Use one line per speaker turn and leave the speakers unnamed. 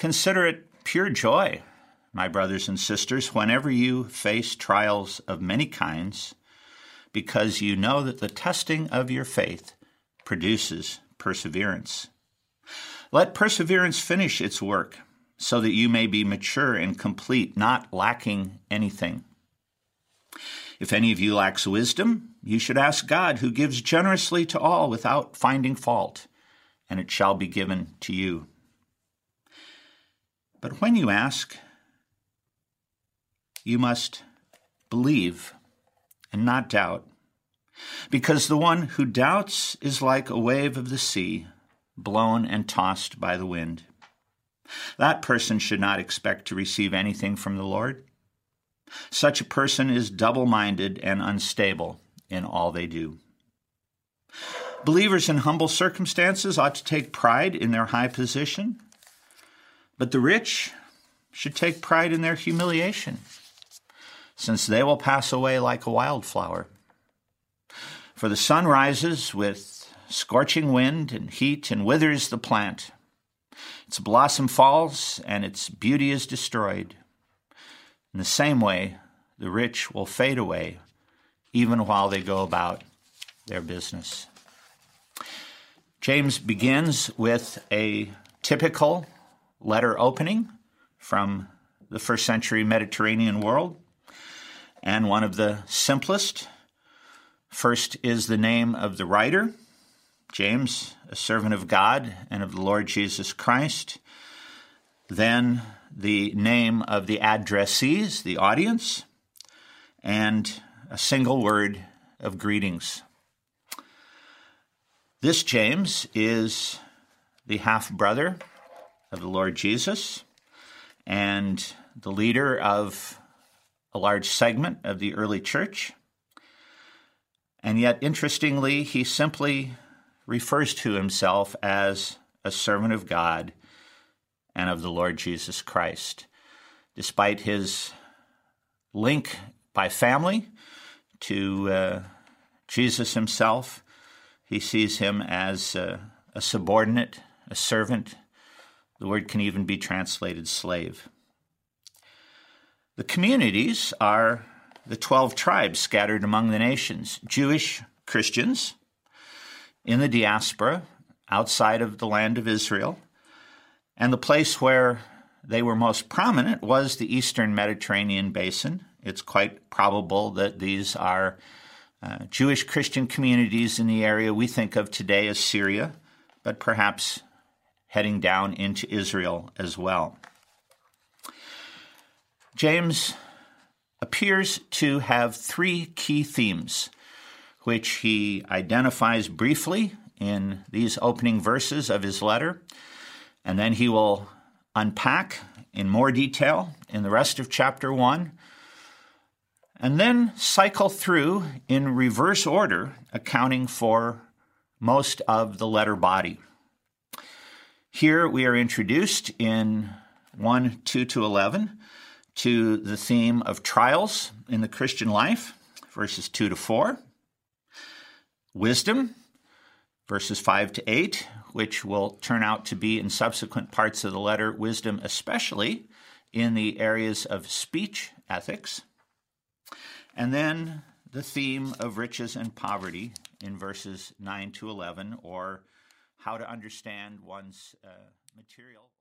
Consider it pure joy, my brothers and sisters, whenever you face trials of many kinds, because you know that the testing of your faith produces perseverance. Let perseverance finish its work, so that you may be mature and complete, not lacking anything. If any of you lacks wisdom, you should ask God, who gives generously to all without finding fault, and it shall be given to you. But when you ask, you must believe and not doubt, because the one who doubts is like a wave of the sea, blown and tossed by the wind. That person should not expect to receive anything from the Lord. Such a person is double-minded and unstable in all they do. Believers in humble circumstances ought to take pride in their high position, but the rich should take pride in their humiliation, since they will pass away like a wildflower. For the sun rises with scorching wind and heat and withers the plant. Its blossom falls and its beauty is destroyed. In the same way, the rich will fade away even while they go about their business. James begins with a typical letter opening from the first century Mediterranean world, and one of the simplest. First is the name of the writer, James, a servant of God and of the Lord Jesus Christ. Then the name of the addressees, the audience, and a single word of greetings. This James is the half-brother of the Lord Jesus and the leader of a large segment of the early church. And yet, interestingly, he simply refers to himself as a servant of God and of the Lord Jesus Christ. Despite his link by family to Jesus himself, he sees him as a subordinate, a servant. The word can even be translated slave. The communities are the 12 tribes scattered among the nations, Jewish Christians in the diaspora outside of the land of Israel. And the place where they were most prominent was the eastern Mediterranean basin. It's quite probable that these are Jewish Christian communities in the area we think of today as Syria, but perhaps heading down into Israel as well. James appears to have three key themes, which he identifies briefly in these opening verses of his letter, and then he will unpack in more detail in the rest of chapter 1, and then cycle through in reverse order, accounting for most of the letter body. Here we are introduced in 1:2-11 to the theme of trials in the Christian life, verses 2-4, wisdom, verses 5-8, which will turn out to be in subsequent parts of the letter, wisdom especially in the areas of speech ethics, and then the theme of riches and poverty in verses 9-11, or how to understand one's material